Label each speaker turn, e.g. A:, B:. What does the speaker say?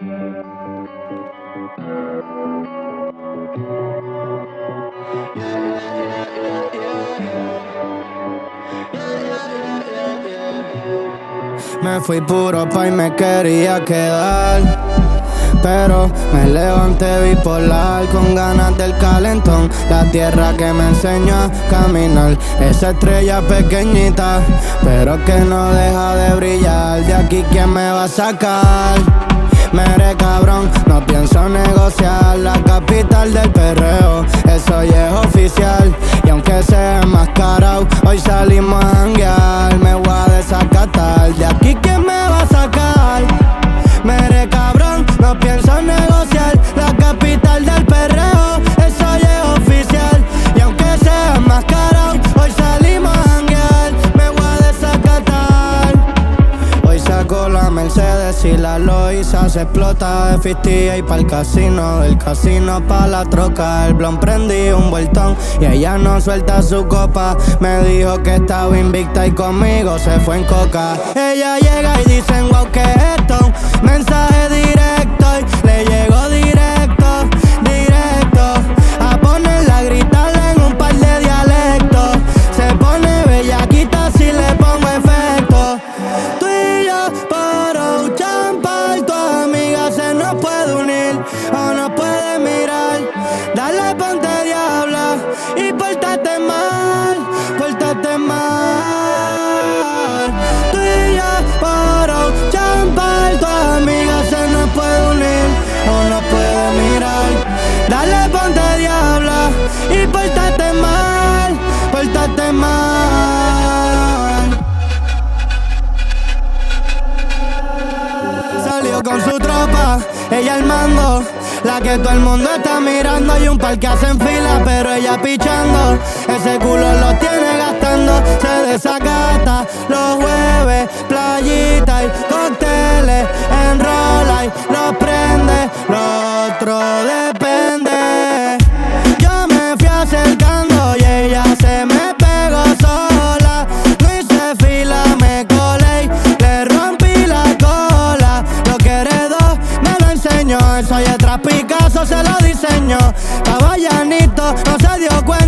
A: Me fui puro pa' y me quería quedar, pero me levanté bipolar con ganas del calentón. La tierra que me enseñó a caminar, esa estrella pequeñita, pero que no deja de brillar. De aquí, ¿quién me va a sacar? Mere cabrón, no pienso negociar. La capital del perreo, eso ya es oficial. Y aunque sea enmascarado, hoy salimos a janguear. Me voy a desacatar, de aquí ¿quién me va a sacar? Mere cabrón, no pienso negociar. La capital del perreo, eso ya es oficial. Y aunque sea enmascarado, hoy salimos a janguear. Me voy a desacatar. Hoy saco la Mercedes y la Loiza. Se explota de 50 y pa'l casino, del casino pa' la troca. El blon prendí un vueltón y ella no suelta su copa. Me dijo que estaba invicta y conmigo se fue en coca. Ella llega y dicen wow, ¿qué es esto? Mensaje directo y le llegó directo, directo. A ponerla a gritarle en un par de dialectos. Se pone bellaquita si le pongo efecto. Tú y yo por un champal, tu amiga se nos puede unir o nos puede mirar. Dale, ponte diabla y pórtate mal, pórtate mal. Tú y yo por un champal, tu amiga se nos puede unir o nos puede mirar. Dale, ponte diabla y pórtate mal, pórtate mal. Salió con su tropa, ella al mando, la que todo el mundo está mirando. Hay un par que hacen fila, pero ella pichando. Ese culo lo tiene gastando. Se desacata los jueves, playita y cócteles. Enrola y lo prende, lo otro depende. Yo me fui acercando y ella se me pegó sola. No hice fila, me colé y le rompí la cola. Lo que heredó me lo enseñó. Eso y tras Picasso se lo diseñó. Estaba llanito, no se dio cuenta.